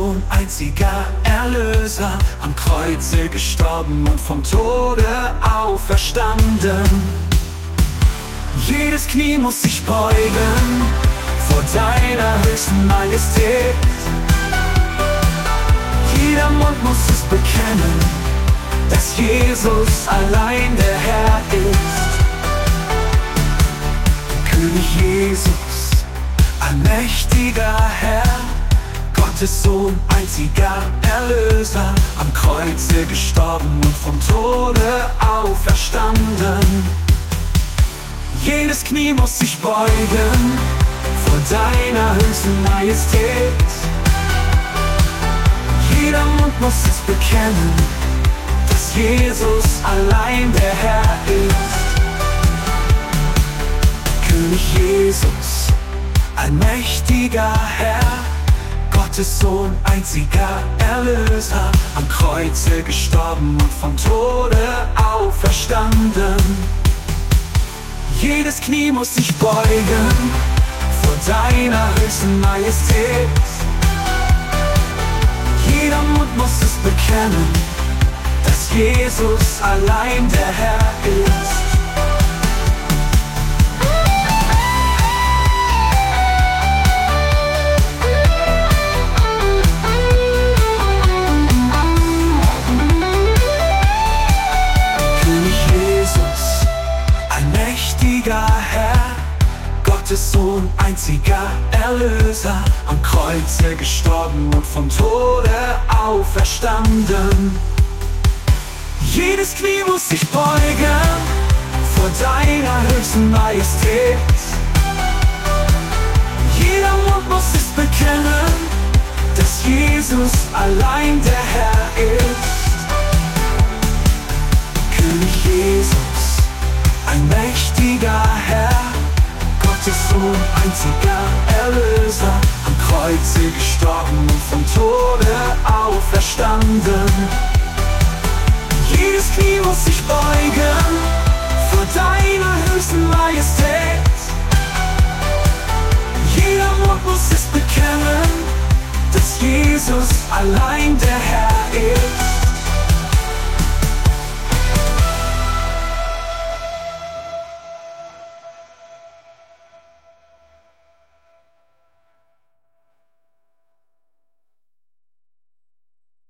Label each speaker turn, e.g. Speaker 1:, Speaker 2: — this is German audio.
Speaker 1: Sohn, einziger Erlöser, am Kreuze gestorben und vom Tode auferstanden. Jedes Knie muss sich beugen vor deiner höchsten Majestät. Jeder Mund muss es bekennen, dass Jesus allein der Herr ist. König Jesus, allmächtiger Herr, Gottes Sohn, einziger Erlöser, am Kreuze gestorben und vom Tode auferstanden. Jedes Knie muss sich beugen vor deiner höchsten Majestät. Jeder Mund muss es bekennen, dass Jesus allein der Herr ist. König Jesus, allmächtiger Herr, Gottes Sohn, einziger Erlöser, am Kreuze gestorben und vom Tode auferstanden. Jedes Knie muss sich beugen vor deiner höchsten Majestät. Jeder Mund muss es bekennen, dass Jesus allein der Herr ist. Herr, Gottes Sohn, einziger Erlöser, am Kreuze gestorben und vom Tode auferstanden. Jedes Knie muss sich beugen vor deiner höchsten Majestät. Jeder Mund muss es bekennen, dass Jesus allein der Herr ist. König Jesus, ein mächtiger Herr, Gottes Sohn, einziger Erlöser, am Kreuze gestorben und vom Tode auferstanden. Jedes Knie muss sich beugen vor deiner höchsten Majestät. Jeder Mund muss es bekennen, dass Jesus allein der Herr